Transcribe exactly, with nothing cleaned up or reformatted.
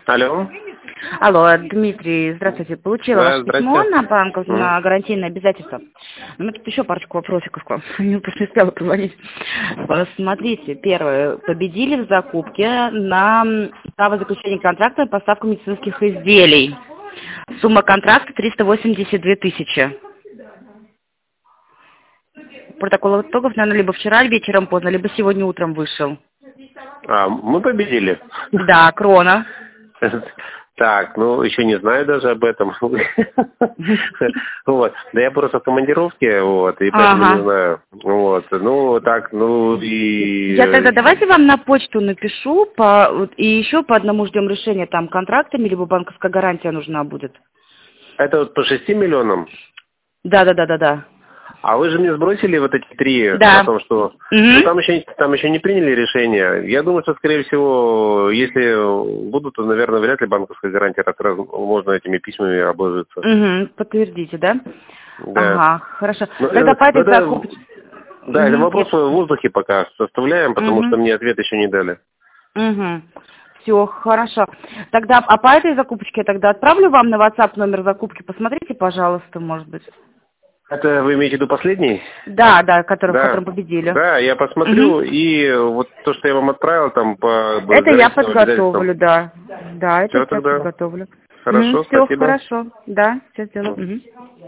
Алло. Алло, Дмитрий, здравствуйте. Получила Да, ваше письмо здрасте. на банк, Мгм. на гарантийное обязательство. У меня тут еще парочку вопросиков к вам. Не успела позвонить. Э, Смотрите, первое. Победили в закупке на м, право заключения контракта на поставку медицинских изделий. Сумма контракта триста восемьдесят две тысячи. Протокол итогов, наверное, либо вчера вечером поздно, либо сегодня утром вышел. А, мы победили. Да, крона. Так, ну, еще не знаю даже об этом. Вот. Да я просто в командировке, вот, и поэтому не Ага. знаю. Вот. Ну, так, ну, и... Я тогда давайте вам на почту напишу, по, вот, и еще по одному ждем решения, там контрактами, либо банковская гарантия нужна будет. Это вот по шести миллионам? Да, да, да, да, да. А вы же мне сбросили вот эти три Да. о том, что... Ну, Угу. там еще, там еще не приняли решение. Я думаю, что, скорее всего, если будут, то, наверное, вряд ли банковская гарантия, так раз можно этими письмами обложиться. Угу. Подтвердите, да? Да. Ага, хорошо. Ну, Тогда это, по этой это- закупке... да, это Угу. вопрос в воздухе пока составляем, потому что мне ответ еще не дали. Угу. Все, хорошо. Тогда, а по этой закупочке я тогда отправлю вам на WhatsApp номер закупки. Посмотрите, пожалуйста, может быть. Это вы имеете в виду последний? Да, да, который, в Да. котором победили. Да, я посмотрю, и вот то, что я вам отправил, там по Это я гарантийным обязательствам. подготовлю, да. Да, это Все я тогда. подготовлю. Хорошо, Все спасибо. хорошо. Да, все сделаю. Мгм.